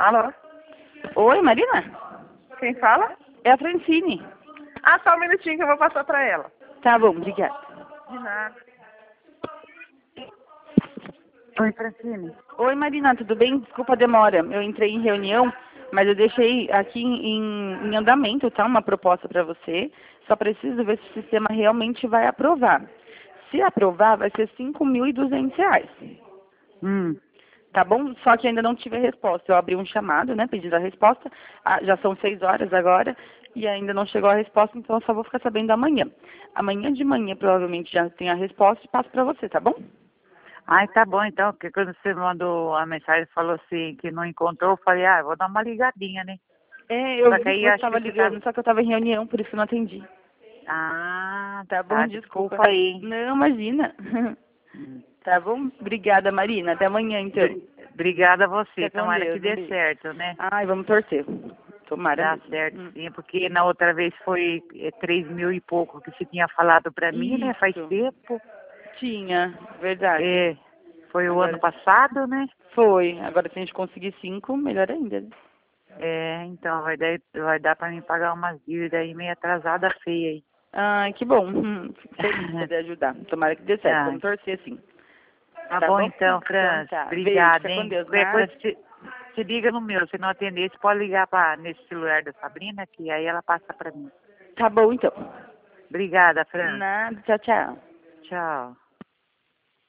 Alô? Oi, Marina? Quem fala? É a Francine. Ah, só um minutinho que eu vou passar pra ela. Tá bom, obrigada. De nada. Oi, Francine. Oi, Marina, tudo bem? Desculpa a demora. Eu entrei em reunião, mas eu deixei aqui em andamento, tá? Uma proposta para você. Só preciso ver se o sistema realmente vai aprovar. Se aprovar, vai ser R$ 5.200. Tá bom? Só que ainda não tive a resposta. Eu abri um chamado, né, pedindo a resposta. Ah, já são 6 horas agora e ainda não chegou a resposta, então eu só vou ficar sabendo amanhã. Amanhã de manhã provavelmente já tem a resposta e passo para você, tá bom? Ai, tá bom, então, porque quando você mandou a mensagem, falou assim, que não encontrou, eu falei, vou dar uma ligadinha, né? É, eu Só vi que que aí você acho estava que você ligando, tá... só que eu estava em reunião, por isso que eu não atendi. Tá bom, desculpa. desculpa aí. Não, imagina. Hum. Tá bom? Obrigada, Marina. Até amanhã, então. Obrigada a você, Fica com tomara que Deus. Um dê beijo. certo, né? Ai, vamos torcer. Tomara Dá mesmo. certo, sim, porque na outra vez foi 3.000 e pouco que você tinha falado pra mim, né? Faz Isso. tempo. Tinha, verdade. É, foi o ano Agora passado, né? foi. Agora se a gente conseguir 5, melhor ainda. Né? Então, vai dar pra mim pagar umas dívidas aí meio atrasada feia aí. Ai, que bom. Fico feliz de poder ajudar. Tomara que dê certo. Ah, Vamos torcer, sim. tá Tá bom bom? então, Fran. Então tá. Beijo. Obrigada, Fica com hein? Deus. Qualquer Nada. coisa, se liga no meu. Se não atender, você pode ligar nesse celular da Sabrina, que aí ela passa pra mim. Tá bom, então. Obrigada, Fran. Nada. Tchau, tchau. Tchau.